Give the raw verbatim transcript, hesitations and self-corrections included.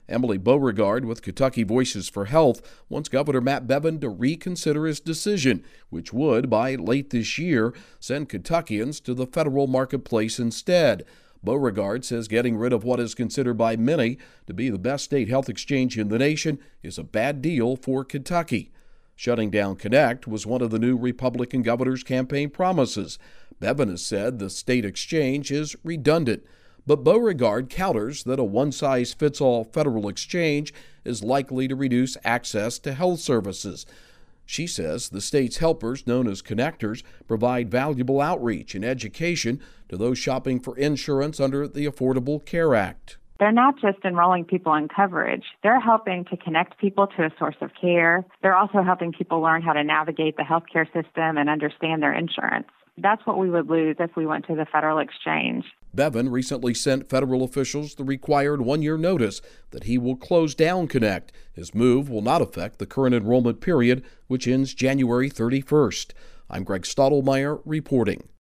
Emily Beauregard with Kentucky Voices for Health wants Governor Matt Bevin to reconsider his decision, which would, by late this year, send Kentuckians to the federal marketplace instead. Beauregard says getting rid of what is considered by many to be the best state health exchange in the nation is a bad deal for Kentucky. Shutting down Connect was one of the new Republican governor's campaign promises. Bevin has said the state exchange is redundant, but Beauregard counters that a one-size-fits-all federal exchange is likely to reduce access to health services. She says the state's helpers, known as connectors, provide valuable outreach and education to those shopping for insurance under the Affordable Care Act. They're not just enrolling people in coverage. They're helping to connect people to a source of care. They're also helping people learn how to navigate the healthcare system and understand their insurance. That's what we would lose if we went to the federal exchange. Bevin recently sent federal officials the required one-year notice that he will close down Connect. His move will not affect the current enrollment period, which ends January thirty-first. I'm Greg Stottlemyre reporting.